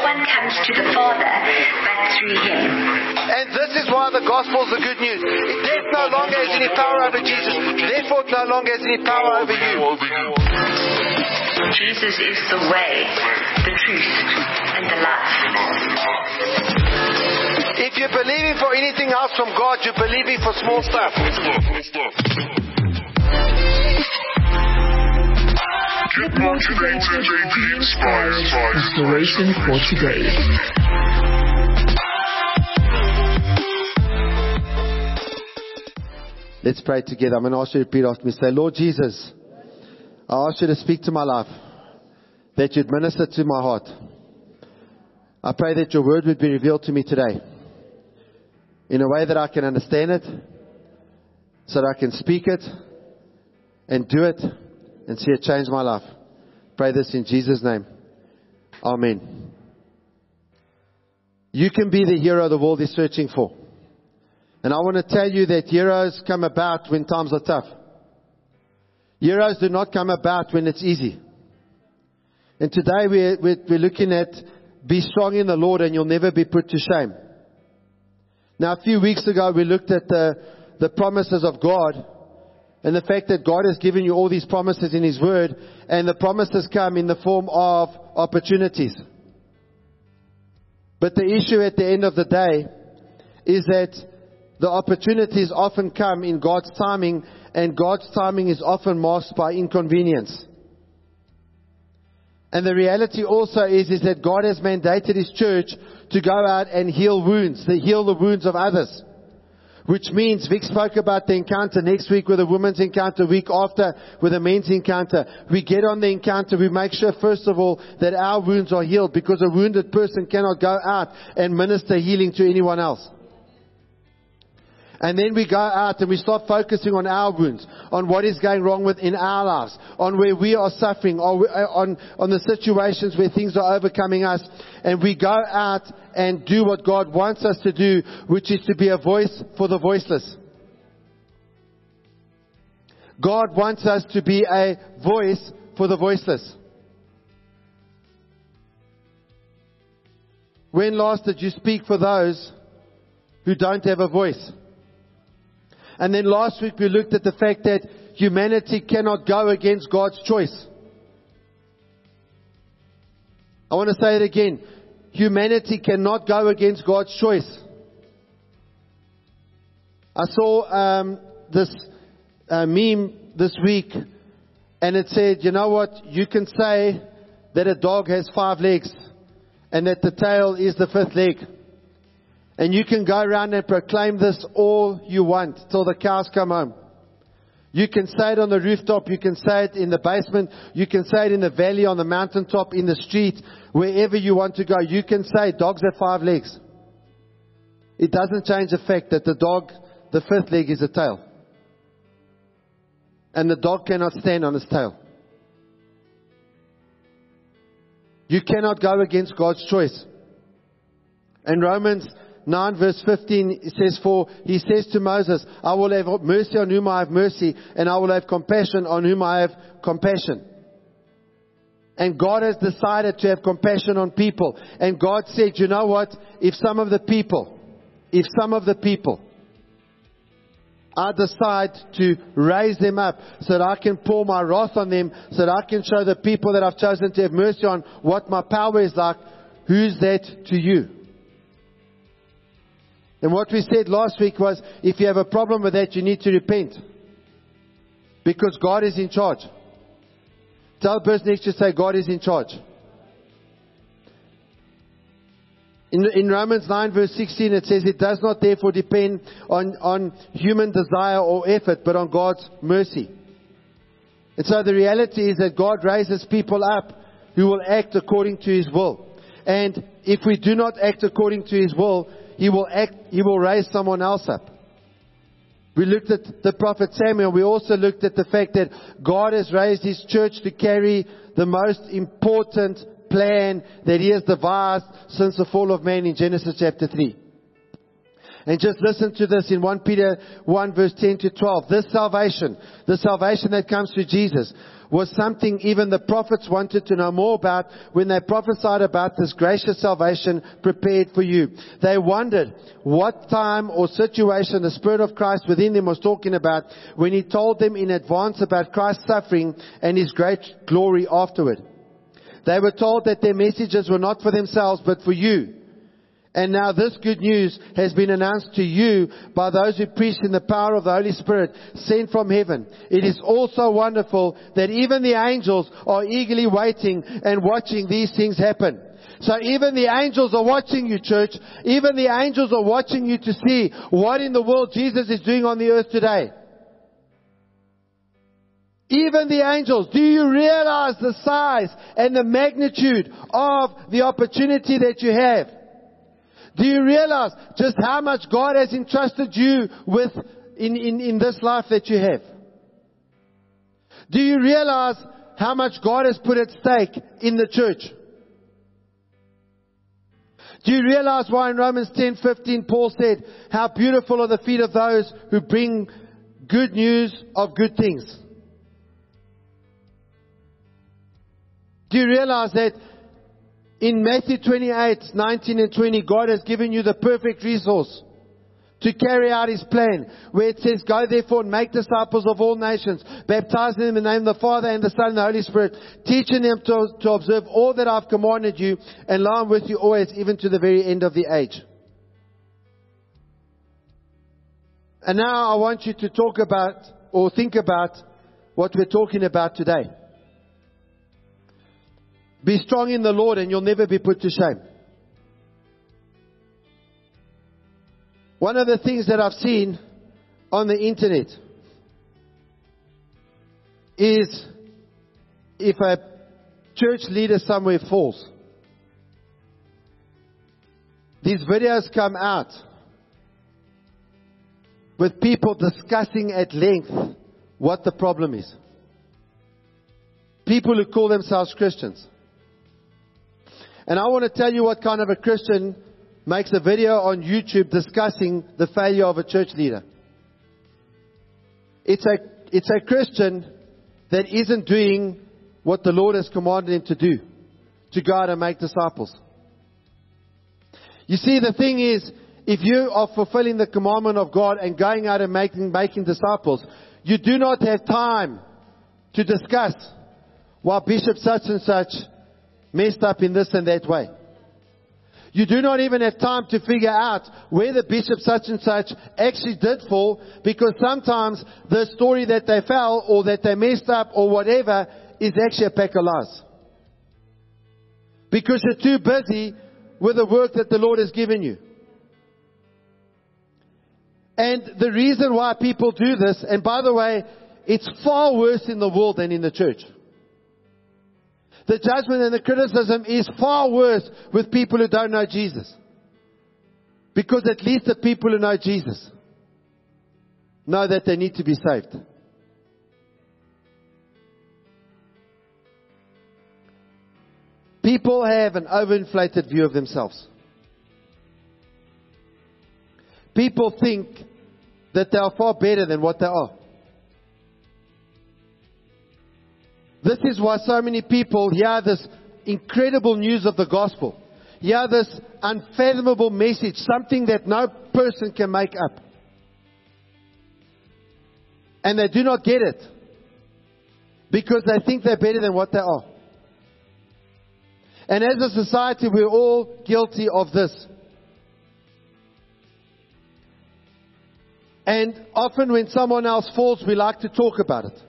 one comes to the Father but through him. And this is why the gospel is the good news. Death no longer has any power over Jesus. Therefore, it no longer has any power over you. Jesus is the way, the truth, and the life. If you're believing for anything else from God, you're believing for small stuff. Get motivated, be inspired. Inspiration for today. Let's pray together. I'm going to ask you to repeat after me. Say, Lord Jesus, I ask you to speak to my life, that you'd minister to my heart. I pray that your word would be revealed to me today in a way that I can understand it, so that I can speak it and do it and see it change my life. Pray this in Jesus' name. Amen. You can be the hero the world is searching for. And I want to tell you that heroes come about when times are tough. Heroes do not come about when it's easy. And today we're looking at be strong in the Lord and you'll never be put to shame. Now a few weeks ago we looked at the promises of God and the fact that God has given you all these promises in His Word, and the promises come in the form of opportunities. But the issue at the end of the day is that the opportunities often come in God's timing, and God's timing is often masked by inconvenience. And the reality also is that God has mandated His church to go out and heal wounds, to heal the wounds of others. Which means, Vic spoke about the encounter next week with a women's encounter, week after with a men's encounter. We get on the encounter, we make sure first of all that our wounds are healed, because a wounded person cannot go out and minister healing to anyone else. And then we go out and we start focusing on our wounds, on what is going wrong in our lives, on where we are suffering, on the situations where things are overcoming us. And we go out and do what God wants us to do, which is to be a voice for the voiceless. God wants us to be a voice for the voiceless. When last did you speak for those who don't have a voice? And then last week we looked at the fact that humanity cannot go against God's choice. I want to say it again. Humanity cannot go against God's choice. I saw this meme this week, and it said, you know what? You can say that a dog has 5 legs and that the tail is the 5th leg. And you can go around and proclaim this all you want till the cows come home. You can say it on the rooftop. You can say it in the basement. You can say it in the valley, on the mountaintop, in the street, wherever you want to go. You can say dogs have 5 legs. It doesn't change the fact that the dog, the 5th leg is a tail. And the dog cannot stand on its tail. You cannot go against God's choice. And Romans 9 verse 15, it says, for he says to Moses, I will have mercy on whom I have mercy, and I will have compassion on whom I have compassion. And God has decided to have compassion on people. And God said, you know what? If some of the people, I decide to raise them up so that I can pour my wrath on them, so that I can show the people that I've chosen to have mercy on what my power is like, who's that to you? And what we said last week was, if you have a problem with that, you need to repent. Because God is in charge. Tell the person next to you, say, God is in charge. In Romans 9 verse 16 it says, it does not therefore depend on human desire or effort, but on God's mercy. And so the reality is that God raises people up who will act according to His will. And if we do not act according to His will, He will raise someone else up. We looked at the prophet Samuel. We also looked at the fact that God has raised His church to carry the most important plan that He has devised since the fall of man in Genesis chapter 3. And just listen to this in 1 Peter 1 verse 10 to 12. This salvation, the salvation that comes through Jesus, was something even the prophets wanted to know more about when they prophesied about this gracious salvation prepared for you. They wondered what time or situation the Spirit of Christ within them was talking about when He told them in advance about Christ's suffering and His great glory afterward. They were told that their messages were not for themselves but for you. And now this good news has been announced to you by those who preach in the power of the Holy Spirit sent from heaven. It is also wonderful that even the angels are eagerly waiting and watching these things happen. So even the angels are watching you, church. Even the angels are watching you to see what in the world Jesus is doing on the earth today. Even the angels. Do you realize the size and the magnitude of the opportunity that you have? Do you realize just how much God has entrusted you with in this life that you have? Do you realize how much God has put at stake in the church? Do you realize why in Romans 10:15 Paul said, how beautiful are the feet of those who bring good news of good things? Do you realize that in Matthew 28:19 and 20, God has given you the perfect resource to carry out His plan, where it says, go therefore and make disciples of all nations, baptizing them in the name of the Father and the Son and the Holy Spirit, teaching them to observe all that I've commanded you, and lo, I'm with you always, even to the very end of the age. And now I want you to talk about, or think about, what we're talking about today. Be strong in the Lord and you'll never be put to shame. One of the things that I've seen on the internet is if a church leader somewhere falls, these videos come out with people discussing at length what the problem is. People who call themselves Christians. And I want to tell you what kind of a Christian makes a video on YouTube discussing the failure of a church leader. It's a Christian that isn't doing what the Lord has commanded him to do, to go out and make disciples. You see, the thing is, if you are fulfilling the commandment of God and going out and making disciples, you do not have time to discuss why Bishop such and such messed up in this and that way. You do not even have time to figure out where the bishop such and such actually did fall, because sometimes the story that they fell or that they messed up or whatever is actually a pack of lies. Because you're too busy with the work that the Lord has given you. And the reason why people do this, and by the way, it's far worse in the world than in the church. The judgment and the criticism is far worse with people who don't know Jesus. Because at least the people who know Jesus know that they need to be saved. People have an overinflated view of themselves. People think that they are far better than what they are. This is why so many people hear this incredible news of the gospel, hear this unfathomable message, something that no person can make up. And they do not get it because they think they're better than what they are. And as a society, we're all guilty of this. And often when someone else falls, we like to talk about it.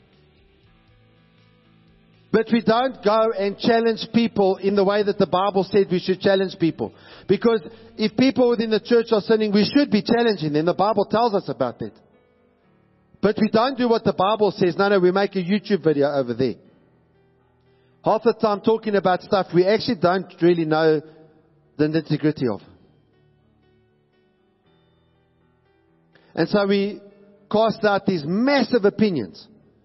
But we don't go and challenge people in the way that the Bible said we should challenge people. Because if people within the church are sinning, we should be challenging them. The Bible tells us about that. But we don't do what the Bible says. No, we make a YouTube video over there. Half the time talking about stuff we actually don't really know the nitty-gritty of. And so we cast out these massive opinions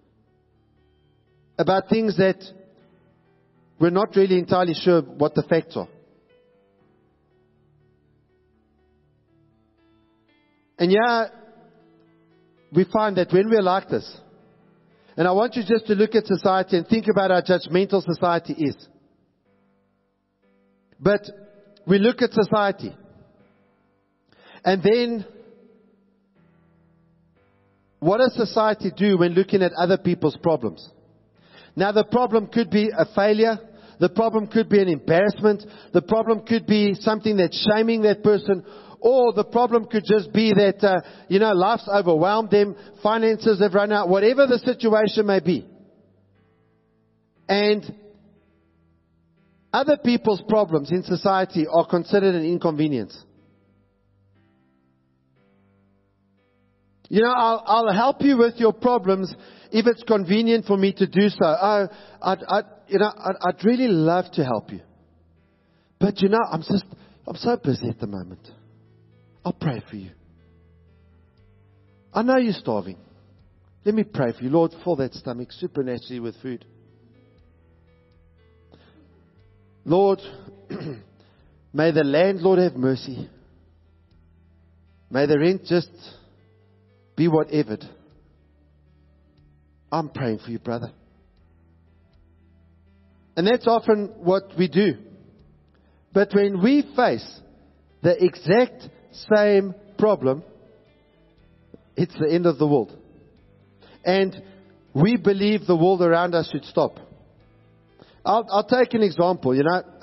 about things that we're not really entirely sure what the facts are. And yeah, we find that when we're like this, and I want you just to look at society and think about how judgmental society is. But we look at society, and then what does society do when looking at other people's problems? Now, the problem could be a failure. The problem could be an embarrassment. The problem could be something that's shaming that person. Or the problem could just be that, life's overwhelmed them. Finances have run out. Whatever the situation may be. And other people's problems in society are considered an inconvenience. I'll help you with your problems if it's convenient for me to do so. I'd really love to help you. But I'm so busy at the moment. I'll pray for you. I know you're starving. Let me pray for you. Lord, fill that stomach supernaturally with food. Lord, may the landlord have mercy. May the rent just be whatever. I'm praying for you, brother. And that's often what we do. But when we face the exact same problem, it's the end of the world. And we believe the world around us should stop. I'll take an example,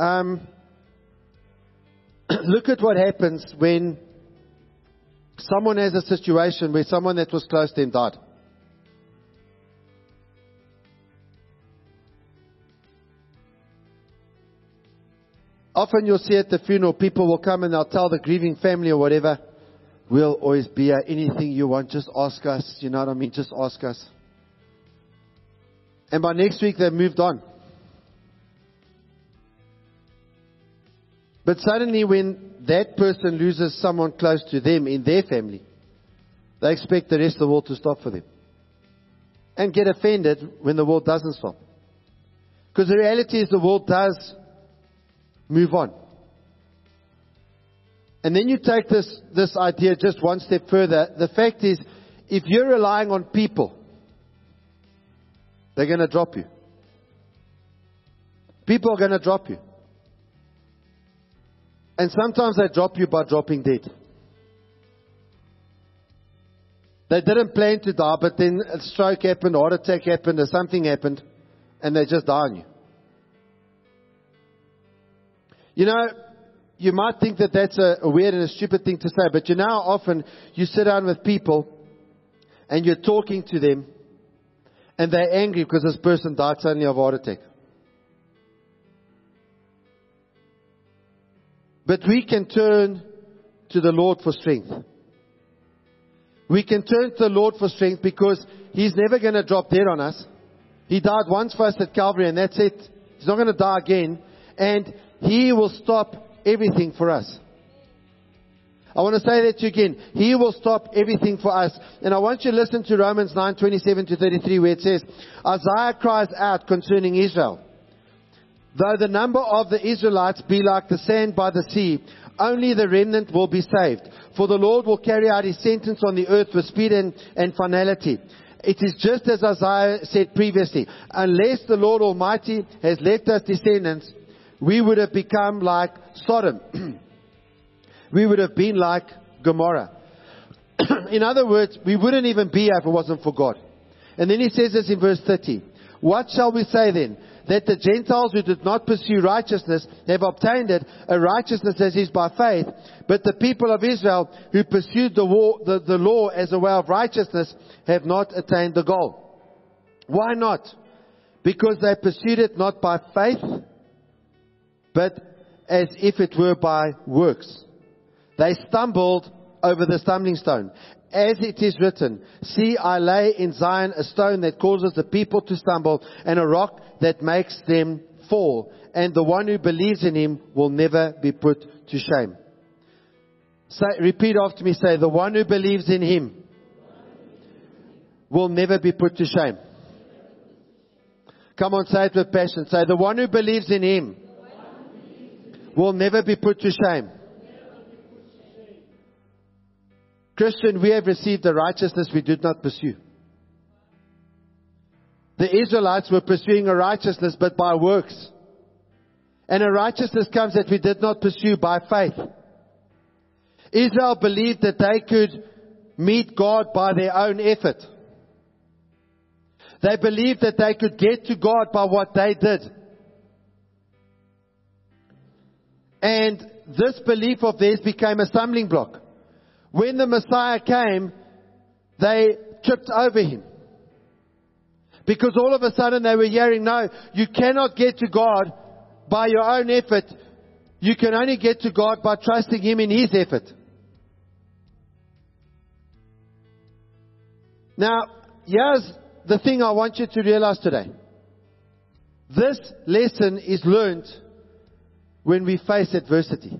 Look at what happens when someone has a situation where someone that was close to them died. Often you'll see at the funeral, people will come and they'll tell the grieving family or whatever, we'll always be here. Anything you want, just ask us. You know what I mean? Just ask us. And by next week, they've moved on. But suddenly when that person loses someone close to them in their family, they expect the rest of the world to stop for them. And get offended when the world doesn't stop. Because the reality is the world does move on. And then you take this idea just one step further. The fact is, if you're relying on people, they're going to drop you. People are going to drop you. And sometimes they drop you by dropping dead. They didn't plan to die, but then a stroke happened, a heart attack happened, or something happened, and they just die on you. You might think that that's a weird and a stupid thing to say, but how often you sit down with people and you're talking to them and they're angry because this person died suddenly of a heart attack. But we can turn to the Lord for strength. We can turn to the Lord for strength because He's never going to drop dead on us. He died once for us at Calvary and that's it. He's not going to die again. And He will stop everything for us. I want to say that to you again. He will stop everything for us. And I want you to listen to Romans 9:27-33 where it says, Isaiah cries out concerning Israel. Though the number of the Israelites be like the sand by the sea, only the remnant will be saved. For the Lord will carry out His sentence on the earth with speed and finality. It is just as Isaiah said previously. Unless the Lord Almighty has left us descendants, we would have become like Sodom. We would have been like Gomorrah. In other words, we wouldn't even be here if it wasn't for God. And then He says this in verse 30. What shall we say then? That the Gentiles who did not pursue righteousness have obtained it, a righteousness as is by faith. But the people of Israel who pursued the law as a way of righteousness have not attained the goal. Why not? Because they pursued it not by faith, but as if it were by works. They stumbled over the stumbling stone. As it is written, see, I lay in Zion a stone that causes the people to stumble, and a rock that makes them fall. And the one who believes in Him will never be put to shame. Repeat after me, say, the one who believes in Him will never be put to shame. Come on, say it with passion. Say, the one who believes in Him will never be put to shame. Christian, we have received a righteousness we did not pursue. The Israelites were pursuing a righteousness, but by works. And a righteousness comes that we did not pursue by faith. Israel believed that they could meet God by their own effort. They believed that they could get to God by what they did. And this belief of theirs became a stumbling block. When the Messiah came, they tripped over him. Because all of a sudden they were hearing, no, you cannot get to God by your own effort. You can only get to God by trusting Him in His effort. Now, here's the thing I want you to realize today. This lesson is learned when we face adversity.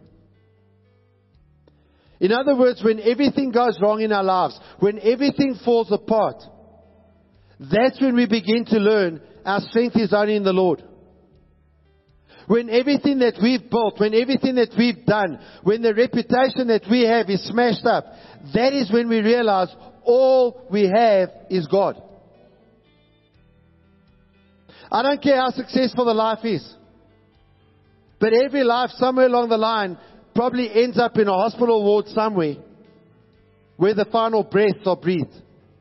In other words, when everything goes wrong in our lives, when everything falls apart, that's when we begin to learn our strength is only in the Lord. When everything that we've built, when everything that we've done, when the reputation that we have is smashed up, that is when we realize all we have is God. I don't care how successful the life is. But every life somewhere along the line probably ends up in a hospital ward somewhere where the final breaths are breathed.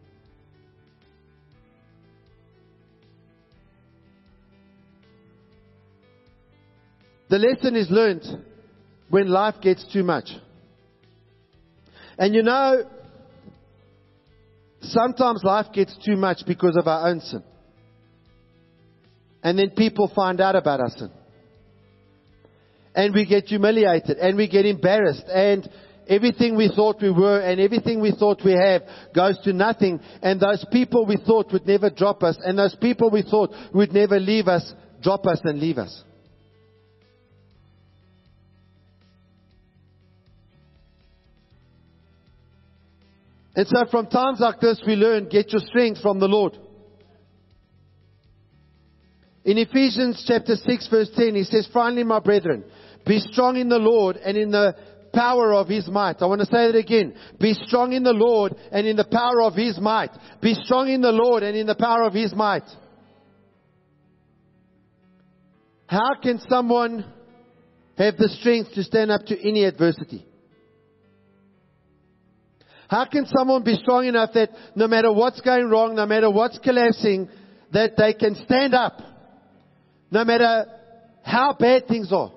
The lesson is learned when life gets too much. And you know, sometimes life gets too much because of our own sin. And then people find out about our sin. And we get humiliated and we get embarrassed, and everything we thought we were and everything we thought we have goes to nothing. And those people we thought would never drop us, and those people we thought would never leave us, drop us and leave us. And so from times like this we learn, get your strength from the Lord. In Ephesians chapter 6 verse 10, he says, finally, my brethren, be strong in the Lord and in the power of His might. I want to say that again. Be strong in the Lord and in the power of His might. Be strong in the Lord and in the power of His might. How can someone have the strength to stand up to any adversity? How can someone be strong enough that no matter what's going wrong, no matter what's collapsing, that they can stand up? No matter how bad things are.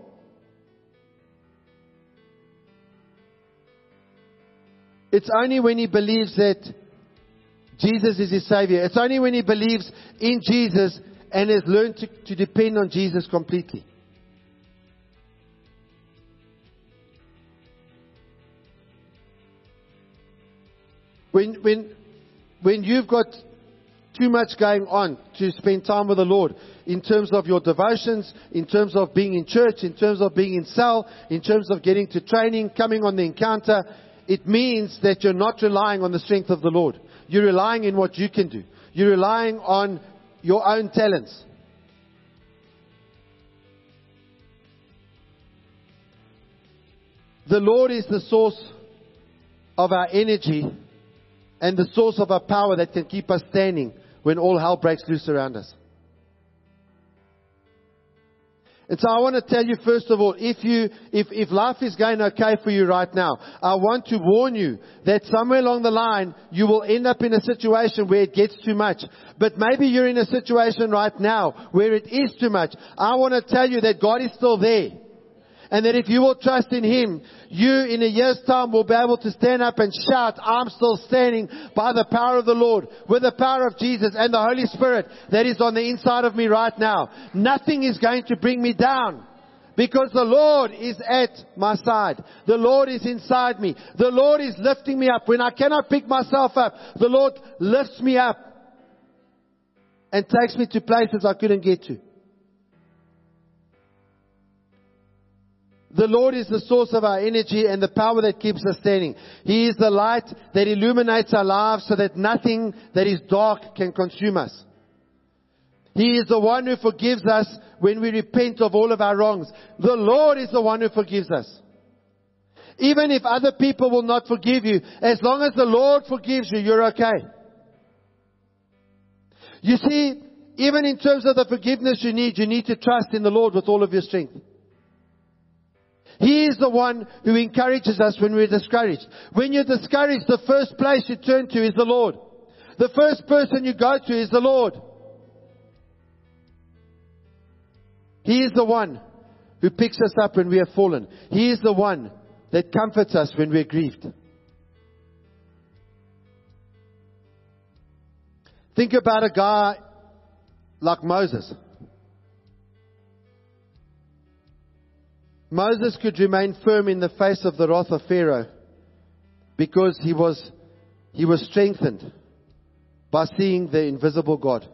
It's only when he believes that Jesus is his Savior. It's only when he believes in Jesus and has learned to depend on Jesus completely. When you've got too much going on to spend time with the Lord, in terms of your devotions, in terms of being in church, in terms of being in cell, in terms of getting to training, coming on the encounter, it means that you're not relying on the strength of the Lord. You're relying in what you can do. You're relying on your own talents. The Lord is the source of our energy and the source of our power that can keep us standing when all hell breaks loose around us. And so I want to tell you, first of all, if life is going okay for you right now, I want to warn you that somewhere along the line, you will end up in a situation where it gets too much. But maybe you're in a situation right now where it is too much. I want to tell you that God is still there. And that if you will trust in Him, you in a year's time will be able to stand up and shout, I'm still standing by the power of the Lord, with the power of Jesus and the Holy Spirit that is on the inside of me right now. Nothing is going to bring me down, because the Lord is at my side. The Lord is inside me. The Lord is lifting me up. When I cannot pick myself up, the Lord lifts me up and takes me to places I couldn't get to. The Lord is the source of our energy and the power that keeps us standing. He is the light that illuminates our lives so that nothing that is dark can consume us. He is the one who forgives us when we repent of all of our wrongs. The Lord is the one who forgives us. Even if other people will not forgive you, as long as the Lord forgives you, you're okay. You see, even in terms of the forgiveness you need to trust in the Lord with all of your strength. He is the one who encourages us when we're discouraged. When you're discouraged, the first place you turn to is the Lord. The first person you go to is the Lord. He is the one who picks us up when we have fallen. He is the one that comforts us when we're grieved. Think about a guy like Moses. Moses could remain firm in the face of the wrath of Pharaoh because he was strengthened by seeing the invisible God.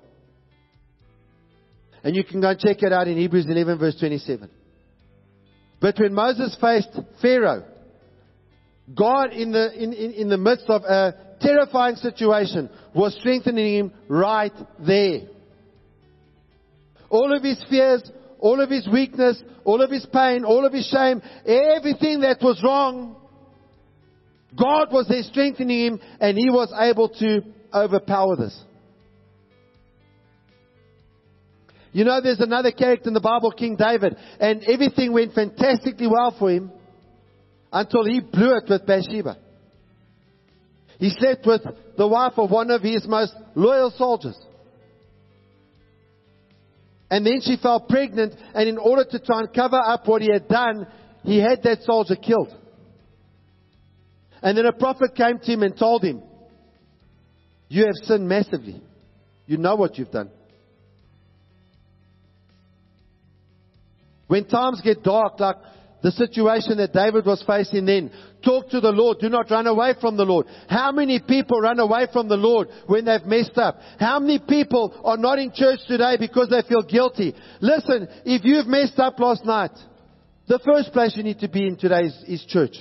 And you can go and check it out in Hebrews 11 verse 27. But when Moses faced Pharaoh, God in the midst of a terrifying situation was strengthening him right there. All of his fears, all of his weakness, all of his pain, all of his shame, everything that was wrong, God was there strengthening him, and he was able to overpower this. You know, there's another character in the Bible, King David, and everything went fantastically well for him until he blew it with Bathsheba. He slept with the wife of one of his most loyal soldiers. And then she fell pregnant, and in order to try and cover up what he had done, he had that soldier killed. And then a prophet came to him and told him, "You have sinned massively. You know what you've done." When times get dark, like the situation that David was facing then, talk to the Lord. Do not run away from the Lord. How many people run away from the Lord when they've messed up? How many people are not in church today because they feel guilty? Listen, if you've messed up last night, the first place you need to be in today is church.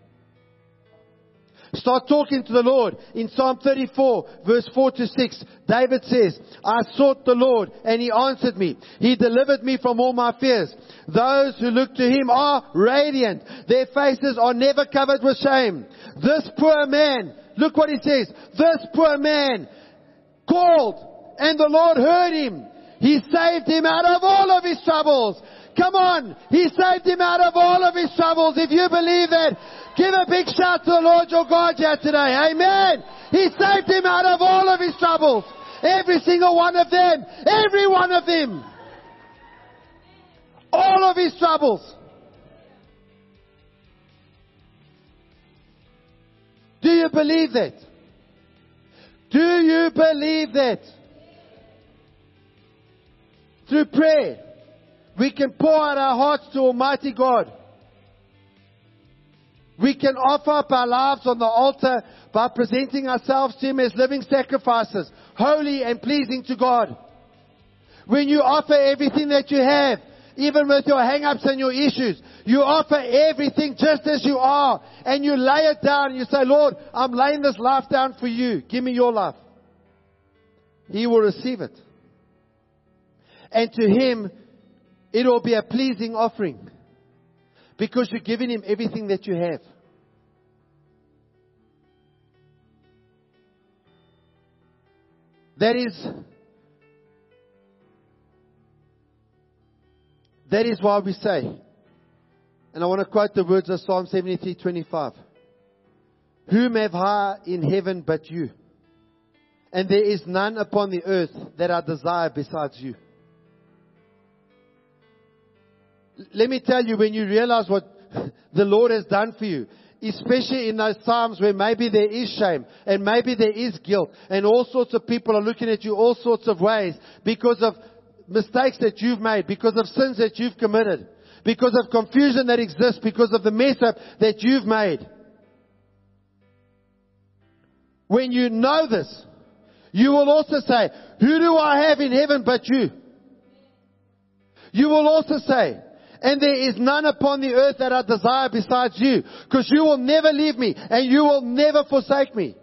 Start talking to the Lord. In Psalm 34, verse 4 to 6, David says, "I sought the Lord, and He answered me. He delivered me from all my fears. Those who look to Him are radiant. Their faces are never covered with shame. This poor man," look what he says, "this poor man called, and the Lord heard him. He saved him out of all of his troubles." Come on, He saved him out of all of his troubles. If you believe that, give a big shout to the Lord your God here today. Amen. He saved him out of all of his troubles. Every single one of them. Every one of them. All of his troubles. Do you believe that? Do you believe that? Through prayer, we can pour out our hearts to Almighty God. We can offer up our lives on the altar by presenting ourselves to Him as living sacrifices, holy and pleasing to God. When you offer everything that you have, even with your hang-ups and your issues, you offer everything just as you are, and you lay it down and you say, "Lord, I'm laying this life down for you. Give me your life." He will receive it. And to Him, it will be a pleasing offering. Because you're giving Him everything that you have. That is why we say, and I want to quote the words of Psalm 73:25. "Whom have I in heaven but you? And there is none upon the earth that I desire besides you." Let me tell you, when you realize what the Lord has done for you, especially in those times where maybe there is shame and maybe there is guilt and all sorts of people are looking at you all sorts of ways because of mistakes that you've made, because of sins that you've committed, because of confusion that exists, because of the mess up that you've made. When you know this, you will also say, "Who do I have in heaven but you?" You will also say, "And there is none upon the earth that I desire besides you," because you will never leave me and you will never forsake me.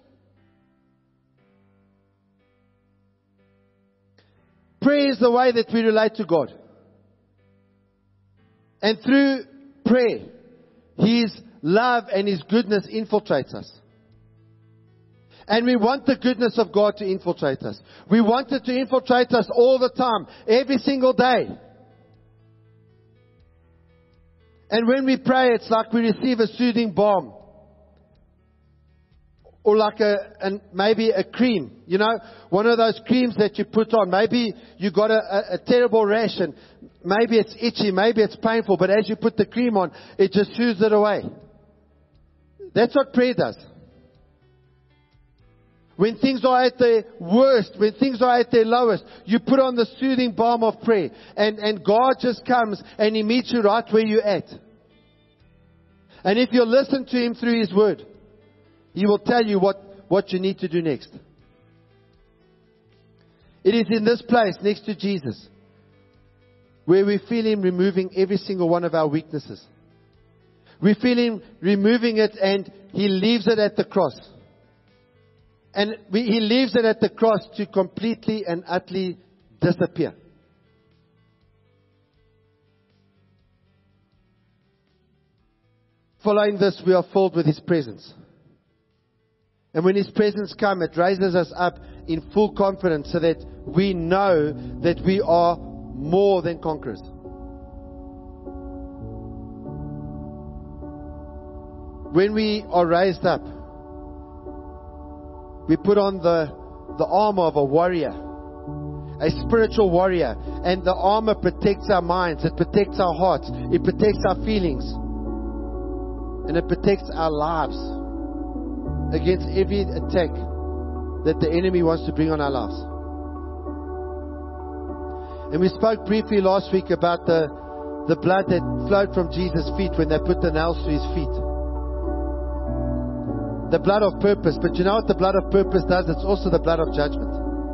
Prayer is the way that we relate to God. And through prayer, He is love and His goodness infiltrates us. And we want the goodness of God to infiltrate us. We want it to infiltrate us all the time, every single day. And when we pray, it's like we receive a soothing balm. Or like maybe a cream. You know, one of those creams that you put on. Maybe you got a terrible rash and maybe it's itchy, maybe it's painful. But as you put the cream on, it just soothes it away. That's what prayer does. When things are at their worst, when things are at their lowest, you put on the soothing balm of prayer. And God just comes and He meets you right where you're at. And if you listen to Him through His Word, He will tell you what you need to do next. It is in this place next to Jesus where we feel Him removing every single one of our weaknesses. We feel Him removing it and He leaves it at the cross. And He leaves it at the cross to completely and utterly disappear. Following this, we are filled with His presence. And when His presence comes, it raises us up in full confidence so that we know that we are more than conquerors. When we are raised up, we put on the armor of a warrior, a spiritual warrior. And the armor protects our minds, it protects our hearts, it protects our feelings, and it protects our lives against every attack that the enemy wants to bring on our lives. And we spoke briefly last week about the blood that flowed from Jesus' feet when they put the nails to His feet. The blood of purpose. But you know what the blood of purpose does? It's also the blood of judgment.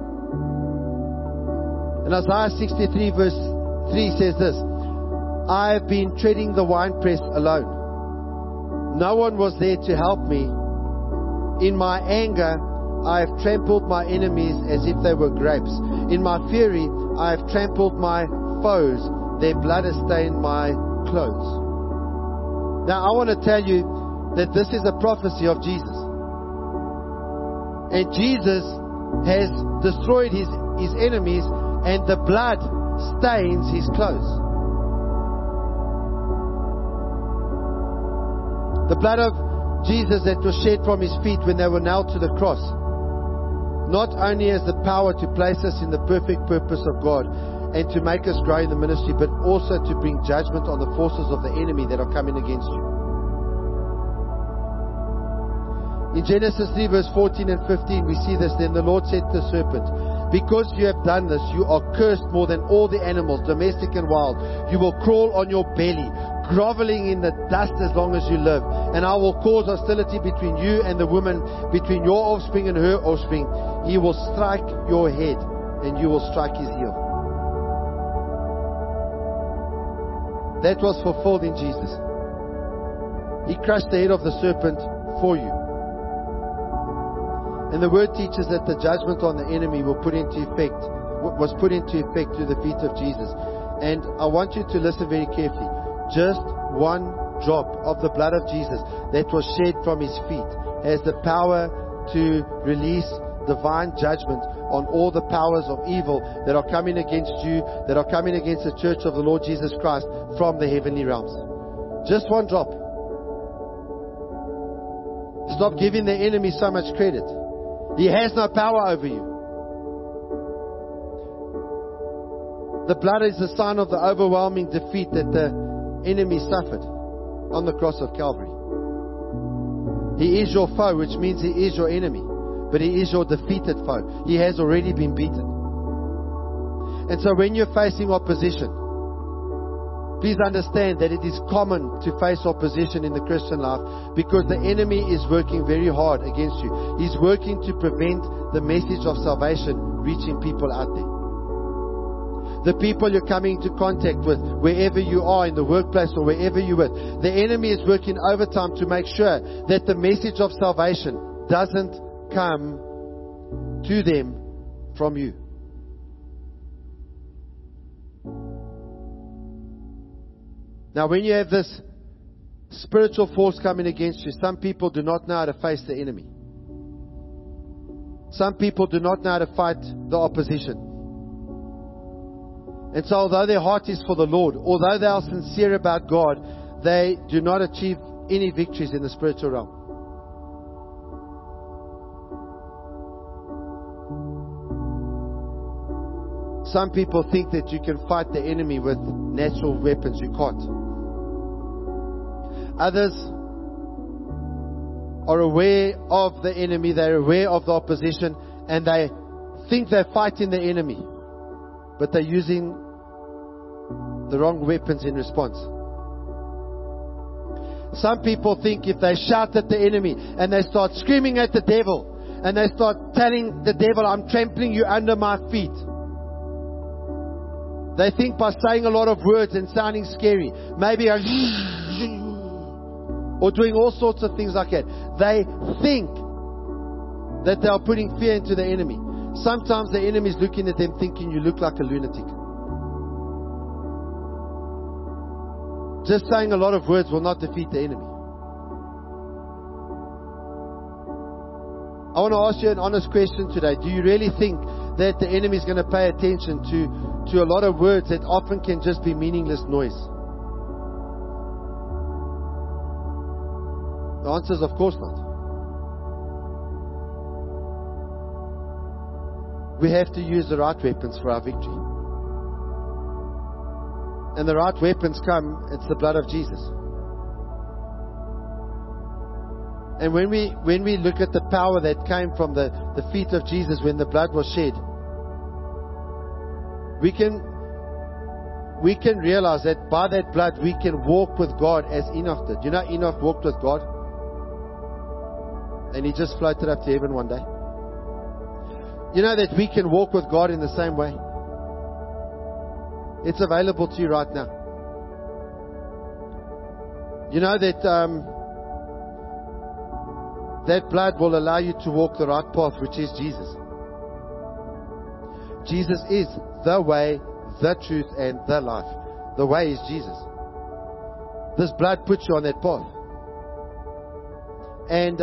And Isaiah 63 verse 3 says this: I have been treading the winepress alone. No one was there to help me. In my anger, I have trampled my enemies as if they were grapes. In my fury, I have trampled my foes. Their blood has stained my clothes. Now, I want to tell you that this is a prophecy of Jesus. And Jesus has destroyed his enemies, and the blood stains His clothes. The blood of Jesus that was shed from His feet when they were nailed to the cross not only has the power to place us in the perfect purpose of God and to make us grow in the ministry, but also to bring judgment on the forces of the enemy that are coming against you. In Genesis 3 verse 14 and 15 we see this. Then the Lord said to the serpent, because you have done this, you are cursed more than all the animals, domestic and wild. You will crawl on your belly, groveling in the dust as long as you live. And I will cause hostility between you and the woman, between your offspring and her offspring. He will strike your head, and you will strike his heel. That was fulfilled in Jesus. He crushed the head of the serpent for you. And the word teaches that the judgment on the enemy was put into effect through the feet of Jesus. And I want you to listen very carefully. Just one drop of the blood of Jesus that was shed from His feet has the power to release divine judgment on all the powers of evil that are coming against you, that are coming against the church of the Lord Jesus Christ from the heavenly realms. Just one drop. Stop giving the enemy so much credit. He has no power over you. The blood is the sign of the overwhelming defeat that the enemy suffered on the cross of Calvary. He is your foe, which means he is your enemy. But he is your defeated foe. He has already been beaten. And so when you're facing opposition, please understand that it is common to face opposition in the Christian life because the enemy is working very hard against you. He's working to prevent the message of salvation reaching people out there. The people you're coming into contact with, wherever you are, in the workplace or wherever you're with, the enemy is working overtime to make sure that the message of salvation doesn't come to them from you. Now, when you have this spiritual force coming against you, some people do not know how to face the enemy. Some people do not know how to fight the opposition. And so although their heart is for the Lord, although they are sincere about God, they do not achieve any victories in the spiritual realm. Some people think that you can fight the enemy with natural weapons. You can't. Others are aware of the enemy, they're aware of the opposition, and they think they're fighting the enemy, but they're using the wrong weapons in response. Some people think if they shout at the enemy and they start screaming at the devil and they start telling the devil, I'm trampling you under my feet, they think by saying a lot of words and sounding scary, maybe or doing all sorts of things like that, they think that they are putting fear into the enemy. Sometimes the enemy is looking at them thinking you look like a lunatic. Just saying a lot of words will not defeat the enemy. I want to ask you an honest question today. Do you really think that the enemy is going to pay attention to a lot of words that often can just be meaningless noise? The answer is of course not. We have to use the right weapons for our victory. And the right weapons come, it's the blood of Jesus. And when we look at the power that came from the feet of Jesus when the blood was shed, we can realize that by that blood we can walk with God as Enoch did. You know, Enoch walked with God and he just floated up to heaven one day. You know that we can walk with God in the same way. It's available to you right now. You know that that blood will allow you to walk the right path, which is Jesus. Jesus is the way, the truth, and the life. The way is Jesus. This blood puts you on that path. And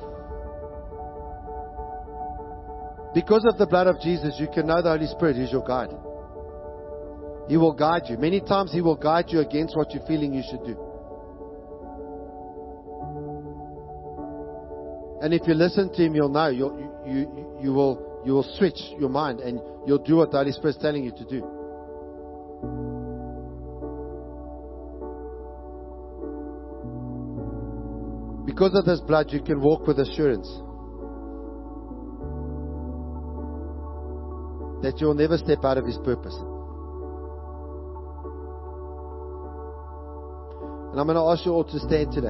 because of the blood of Jesus, you can know the Holy Spirit is your guide. He will guide you. Many times He will guide you against what you're feeling you should do. And if you listen to Him, you'll know. You will switch your mind and you'll do what the Holy Spirit's telling you to do. Because of this blood, you can walk with assurance that you will never step out of His purpose. And I'm going to ask you all to stand today.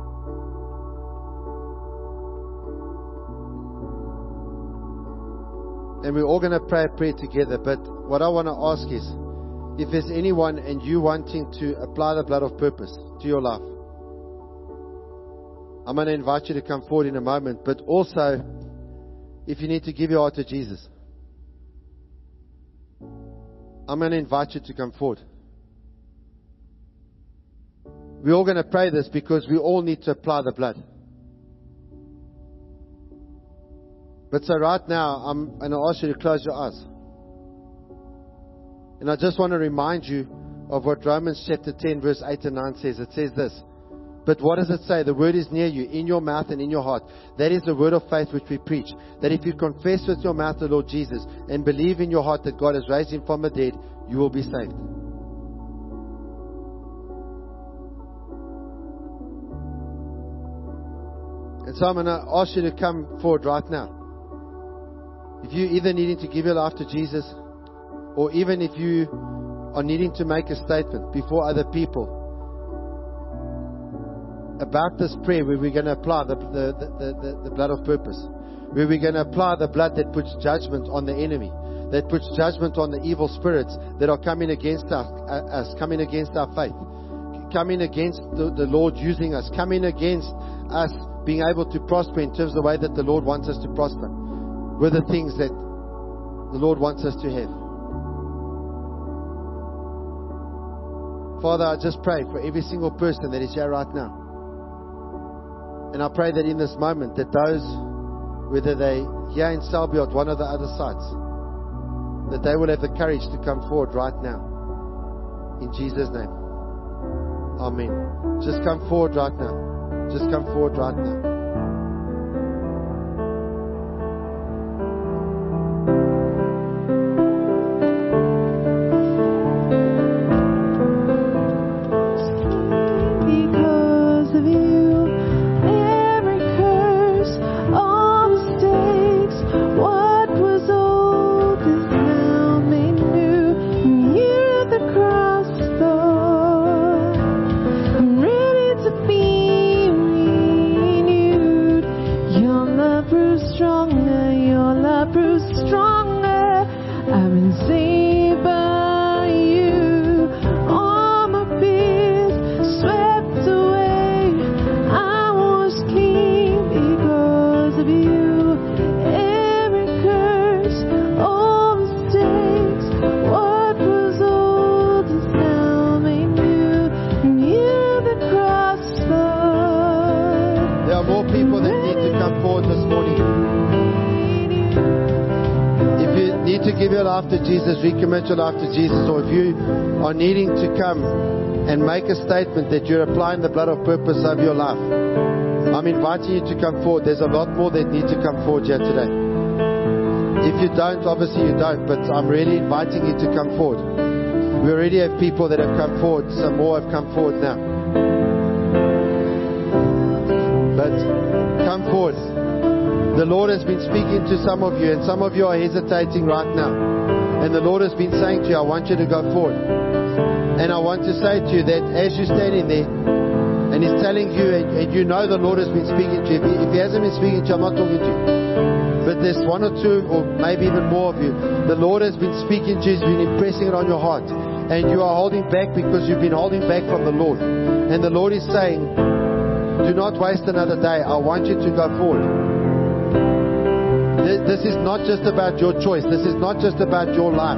And we're all going to pray a prayer together. But what I want to ask is, if there's anyone and you wanting to apply the blood of purpose to your life, I'm going to invite you to come forward in a moment. But also, if you need to give your heart to Jesus, I'm going to invite you to come forward. We're all going to pray this because we all need to apply the blood. But so right now, I'm going to ask you to close your eyes. And I just want to remind you of what Romans chapter 10 verse 8 and 9 says. It says this. But what does it say? The word is near you, in your mouth and in your heart. That is the word of faith which we preach. That if you confess with your mouth the Lord Jesus and believe in your heart that God has raised Him from the dead, you will be saved. And so I'm going to ask you to come forward right now. If you either needing to give your life to Jesus, or even if you are needing to make a statement before other people about this prayer, where we're going to apply the blood of purpose, where we're going to apply the blood that puts judgment on the enemy, that puts judgment on the evil spirits that are coming against us, coming against our faith, coming against the Lord using us, coming against us being able to prosper in terms of the way that the Lord wants us to prosper, with the things that the Lord wants us to have. Father, I just pray for every single person that is here right now. And I pray that in this moment, that those, whether they here in Selby or at one of the other sites, that they will have the courage to come forward right now. In Jesus' name. Amen. Just come forward right now. Just come forward right now. Recommit your life to Jesus, or if you are needing to come and make a statement that you're applying the blood of purpose over your life, I'm inviting you to come forward. There's a lot more that need to come forward here today. If you don't, obviously you don't, but I'm really inviting you to come forward. We already have people that have come forward. Some more have come forward now. But come forward. The Lord has been speaking to some of you, and some of you are hesitating right now. And the Lord has been saying to you, I want you to go forward. And I want to say to you that as you're standing there, and He's telling you, and you know the Lord has been speaking to you. If He hasn't been speaking to you, I'm not talking to you. But there's one or two, or maybe even more of you. The Lord has been speaking to you, He's been impressing it on your heart. And you are holding back because you've been holding back from the Lord. And the Lord is saying, do not waste another day. I want you to go forward. This is not just about your choice. This is not just about your life.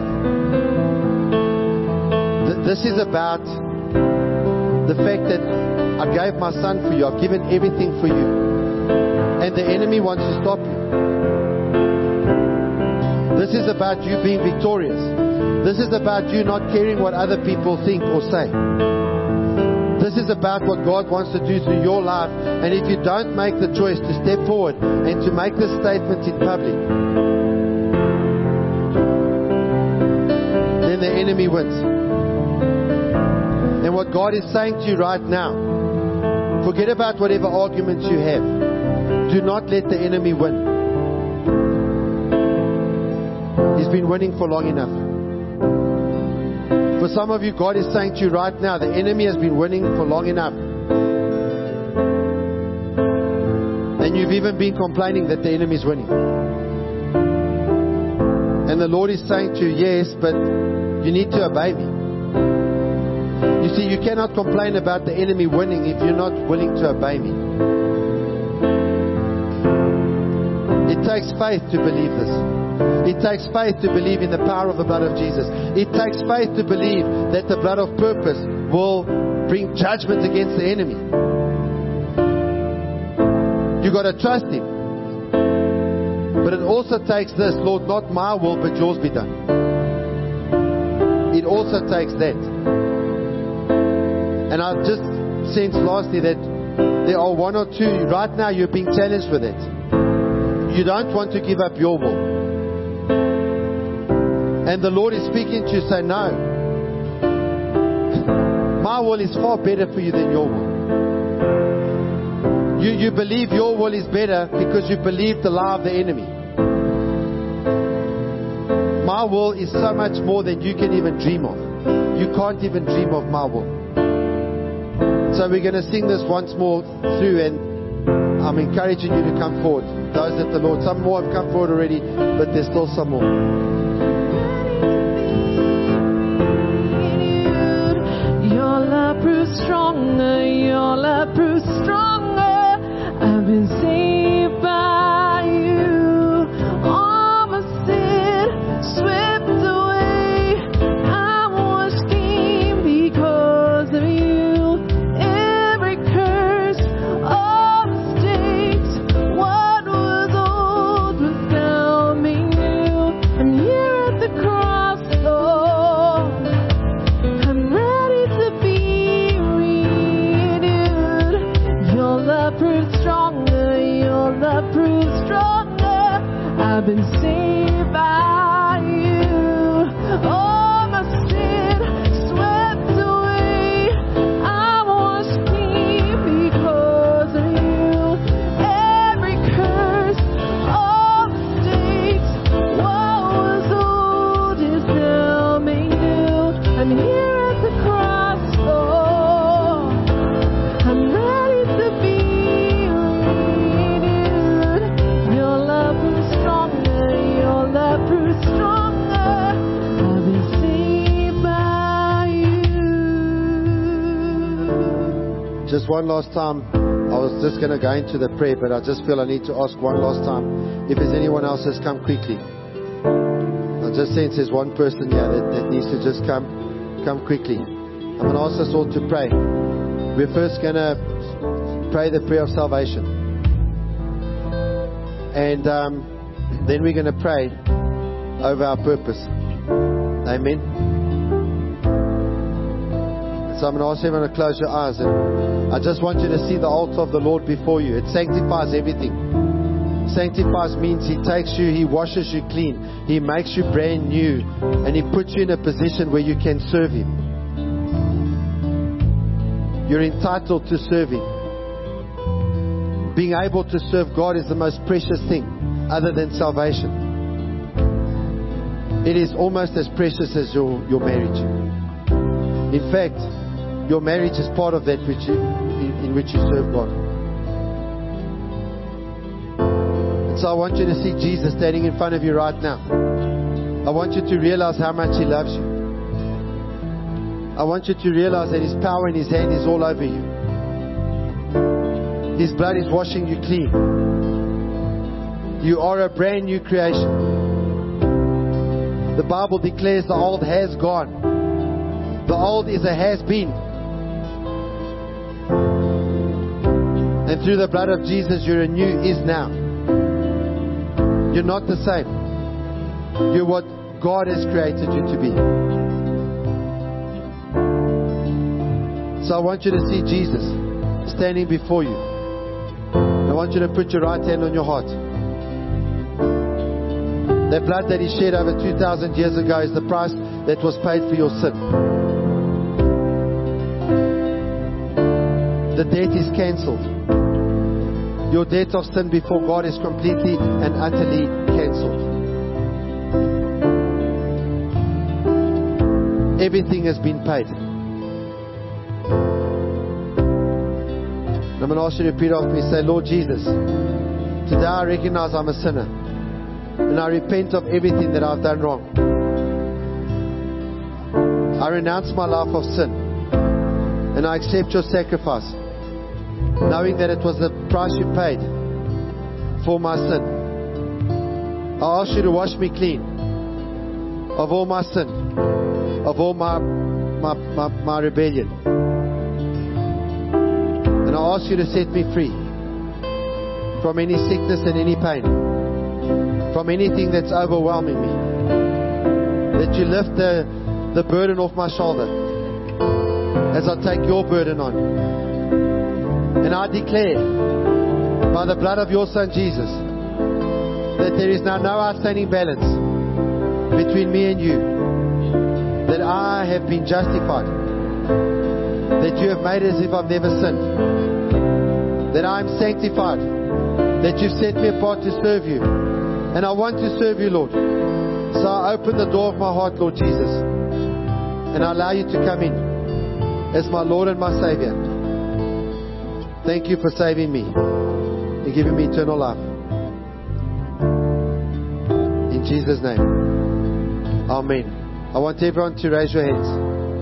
This is about the fact that I gave my son for you. I've given everything for you. And the enemy wants to stop you. This is about you being victorious. This is about you not caring what other people think or say. This is about what God wants to do through your life. And if you don't make the choice to step forward and to make this statement in public, then the enemy wins. And what God is saying to you right now, forget about whatever arguments you have. Do not let the enemy win. He's been winning for long enough. For some of you, God is saying to you right now, the enemy has been winning for long enough. And you've even been complaining that the enemy is winning. And the Lord is saying to you, yes, but you need to obey me. You see, you cannot complain about the enemy winning if you're not willing to obey me. It takes faith to believe this. It takes faith to believe in the power of the blood of Jesus. It takes faith to believe that the blood of purpose will bring judgment against the enemy. You got to trust Him. But it also takes this, Lord, not my will, but yours be done. It also takes that. And I've just sensed lastly that there are one or two, right now you're being challenged with it. You don't want to give up your will. And the Lord is speaking to you, say, no. My will is far better for you than your will. You believe your will is better because you believe the lie of the enemy. My will is so much more than you can even dream of. You can't even dream of my will. So we're going to sing this once more through, and I'm encouraging you to come forward. Those that the Lord, some more have come forward already, but there's still some more. Your love proves stronger, your love proves stronger. I've been saved by you. All my sin swept away. I was clean because I've been saved by you. All my sin swept away. I'm washed clean because of you. Every curse, all mistakes, what was old is now made new. And here at the cross, Lord, I'm ready to be renewed. Your love proves stronger, your love proves stronger. I've been saved by you. Just one last time. I was just going to go into the prayer, but I just feel I need to ask one last time if there's anyone else that's come quickly. I just sense there's one person here that needs to just come quickly. I'm going to ask us all to pray. We're first going to pray the prayer of salvation. And then we're going to pray over our purpose. Amen. So I'm going to ask everyone to close your eyes. And I just want you to see the altar of the Lord before you. It sanctifies everything. Sanctifies means He takes you, He washes you clean. He makes you brand new. And He puts you in a position where you can serve Him. You're entitled to serve Him. Being able to serve God is the most precious thing other than salvation. It is almost as precious as your marriage. In fact, your marriage is part of that in which you serve God. And so I want you to see Jesus standing in front of you right now. I want you to realize how much He loves you. I want you to realize that His power in His hand is all over you. His blood is washing you clean. You are a brand new creation. The Bible declares the old has gone. The old is a has been. And through the blood of Jesus, you're a new is now. You're not the same. You're what God has created you to be. So I want you to see Jesus standing before you. I want you to put your right hand on your heart. The blood that He shed over 2,000 years ago is the price that was paid for your sin. The debt is cancelled. Your debt of sin before God is completely and utterly cancelled. Everything has been paid. I'm going to ask you to repeat after me. Say, Lord Jesus, today I recognize I'm a sinner. And I repent of everything that I've done wrong. I renounce my life of sin. And I accept your sacrifice, knowing that it was the price you paid for my sin. I ask you to wash me clean of all my sin, of all my rebellion. And I ask you to set me free from any sickness and any pain, from anything that's overwhelming me. That you lift the burden off my shoulder as I take your burden on. And I declare, by the blood of your Son Jesus, that there is now no outstanding balance between me and you. That I have been justified. That you have made it as if I've never sinned. That I am sanctified. That you've set me apart to serve you. And I want to serve you, Lord. So I open the door of my heart, Lord Jesus. And I allow you to come in as my Lord and my Savior. Thank you for saving me and giving me eternal life. In Jesus' name. Amen. I want everyone to raise your hands.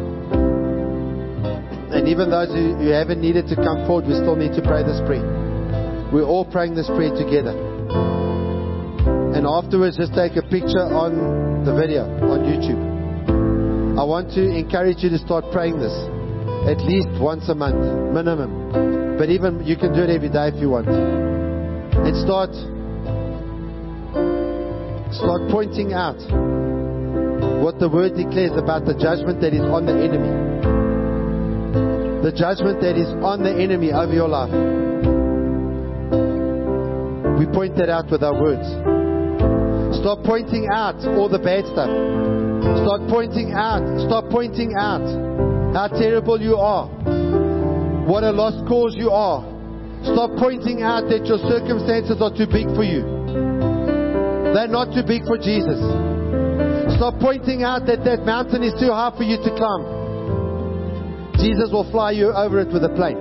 And even those who haven't needed to come forward, we still need to pray this prayer. We're all praying this prayer together. And afterwards, just take a picture on the video on YouTube. I want to encourage you to start praying this at least once a month, minimum. But even you can do it every day if you want. And start pointing out what the Word declares about the judgment that is on the enemy. The judgment that is on the enemy over your life. We point that out with our words. Stop pointing out all the bad stuff. Stop pointing out how terrible you are. What a lost cause you are. Stop pointing out that your circumstances are too big for you. They're not too big for Jesus. Stop pointing out that that mountain is too high for you to climb. Jesus will fly you over it with a plane.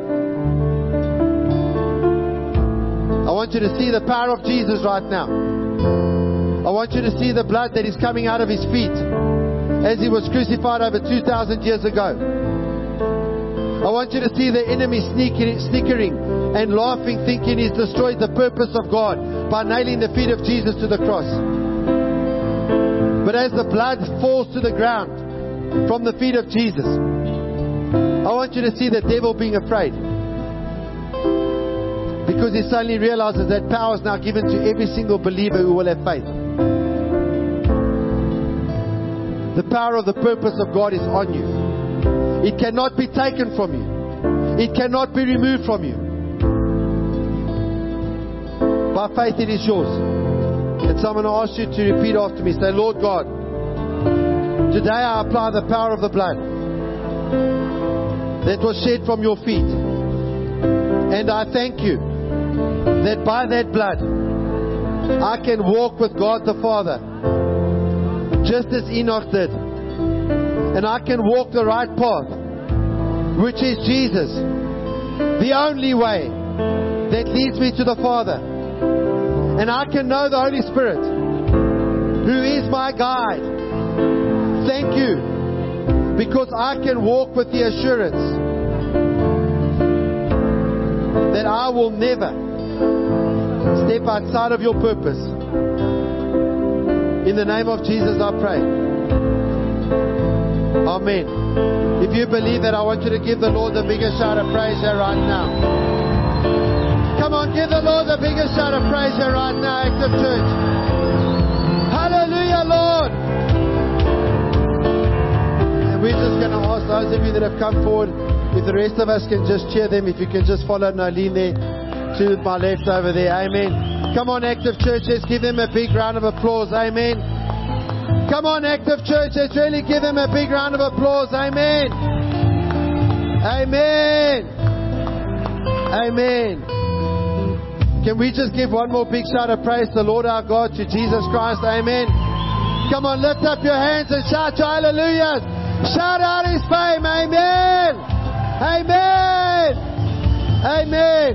I want you to see the power of Jesus right now. I want you to see the blood that is coming out of His feet as He was crucified over 2,000 years ago. I want you to see the enemy snickering and laughing, thinking he's destroyed the purpose of God by nailing the feet of Jesus to the cross. But as the blood falls to the ground from the feet of Jesus, I want you to see the devil being afraid. Because he suddenly realizes that power is now given to every single believer who will have faith. The power of the purpose of God is on you. It cannot be taken from you. It cannot be removed from you. By faith it is yours. And so I'm going to ask you to repeat after me. Say, Lord God, today I apply the power of the blood that was shed from your feet. And I thank you that by that blood I can walk with God the Father, just as Enoch did. And I can walk the right path, which is Jesus, the only way that leads me to the Father. And I can know the Holy Spirit, who is my guide. Thank you, because I can walk with the assurance that I will never step outside of your purpose. In the name of Jesus I pray. Amen. If you believe that, I want you to give the Lord the biggest shout of praise here right now. Come on, give the Lord the biggest shout of praise here right now, Active Church. Hallelujah, Lord. And we're just going to ask those of you that have come forward, if the rest of us can just cheer them, if you can just follow Nolene there to my left over there. Amen. Come on, Active Church, let's give them a big round of applause. Amen. Come on, Active Church, let's really give them a big round of applause. Amen. Amen. Amen. Can we just give one more big shout of praise to the Lord our God, to Jesus Christ? Amen. Come on, lift up your hands and shout your hallelujah. Shout out His fame. Amen. Amen. Amen.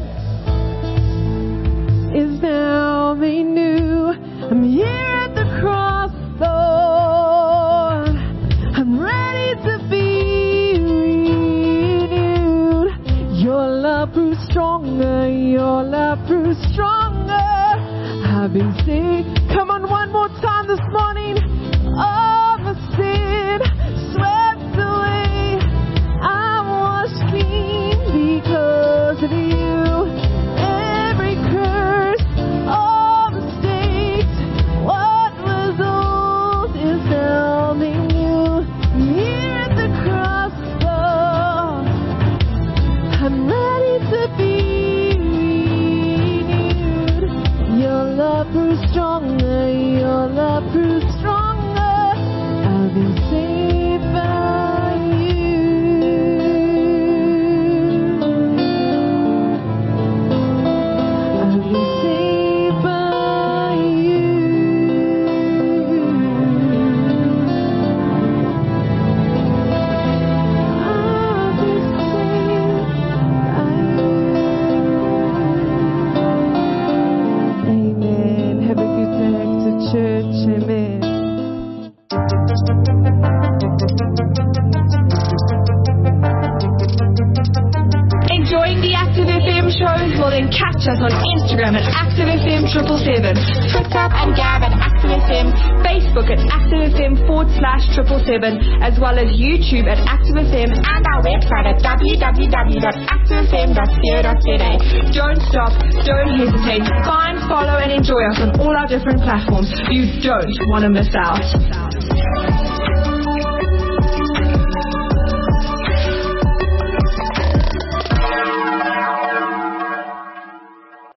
Is now made new. I'm here at the cross, Lord. I'm ready to be renewed. Your love proves stronger. Your love proves stronger. I've been saved. Come on, one more time this morning. All the sin swept away. I'm washed clean because of you. Every curse, all mistakes, what was old is now new. Here at the cross, Lord, I'm ready to be renewed. Your love proves stronger. Your love proves stronger. I've been saved by you. I've been saved by you. I've been saved by you. Amen. Have a good day to church. Amen. Enjoying the Active FM shows? Well, then catch us on Instagram at ActiveFM777, Twitter and Gab at ActiveFM, Facebook at ActiveFM/777, as well as YouTube at ActiveFM and our website at www.activefm.co.za. Don't stop, don't hesitate. Find, follow and enjoy us on all our different platforms. You don't want to miss out.